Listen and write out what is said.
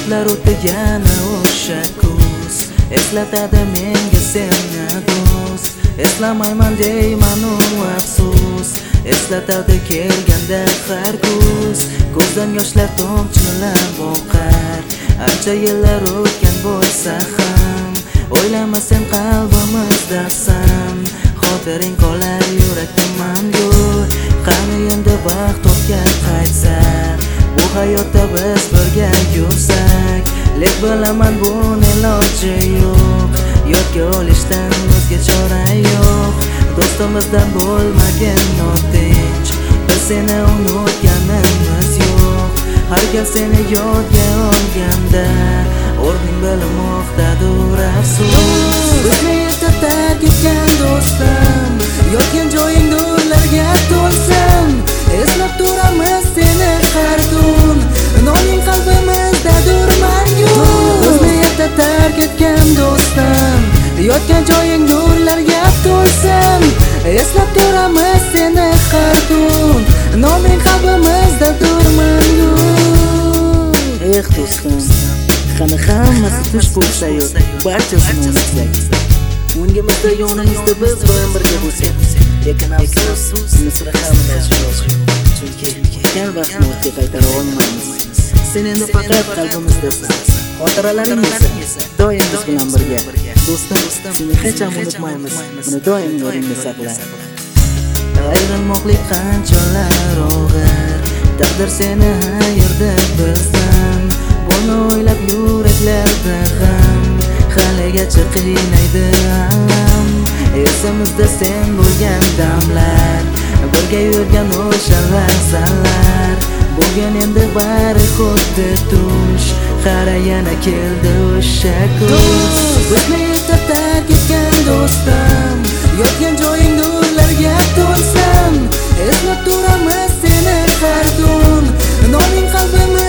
yillar o'tdi yana o'sha kuz eslatadi menga seni do'st eslamayman deyman u afsus eslatadi kelganda har kuz ko'zdan yoshlar tomchilab oqar ancha yillar o'tgan bo'lsa ham o'ylamasam qalbimizdasan xotiring qolar yurakda mangu qani endi vaqt o'tgan qaytsa bu hayotda biz birga yursak lek bilaman buni iloji yo'q yodga olishdan o'zga chora yo'q do'stimizdan bo'lmagan notinch biz seni unutganimiz yo'q har gal seni yodga olganda o'rning bilmoqdadir afsus bizni erta tark etgan do'stim yotgan joying nurlarga to'lsin eslab turamiz seni har kun noming qalbimizdadir mangu bizni erta tark etgan do'stim yotgan joying nurlarga to'lsin eslab turamiz seni har kun noming qalbimizdadir mangu do'stim qani hammasi tush bo'lsa-yu barchasini unutsak o'ngimizda yonimizda biz bilan birga bo'lsak lekin afsus unisini ham iloji yo'q chunki o'tgan vaqtni o'tga qaytara olmaymiz sen endi faqat qalbimizdasan xotiralaring esa doim biz bilan birga do'stim seni hech ham unutmaymiz buni doim yodingda saqla ayrilmoqlik qanchalar og'ir taqdir seni ayirdi bizdan buni o'ylab yuraklarda g'am haligacha qiynaydi alam esimizda sen bo'lgan damlar birga yurgan o'sha lahzalar bugun endi bari xuddi tush qara yana keldi o'sha kuz bizni erta tark etgan do'stim yotgan joying nurlarga to'lsin eslab turamiz seni har kun noming qalbimiz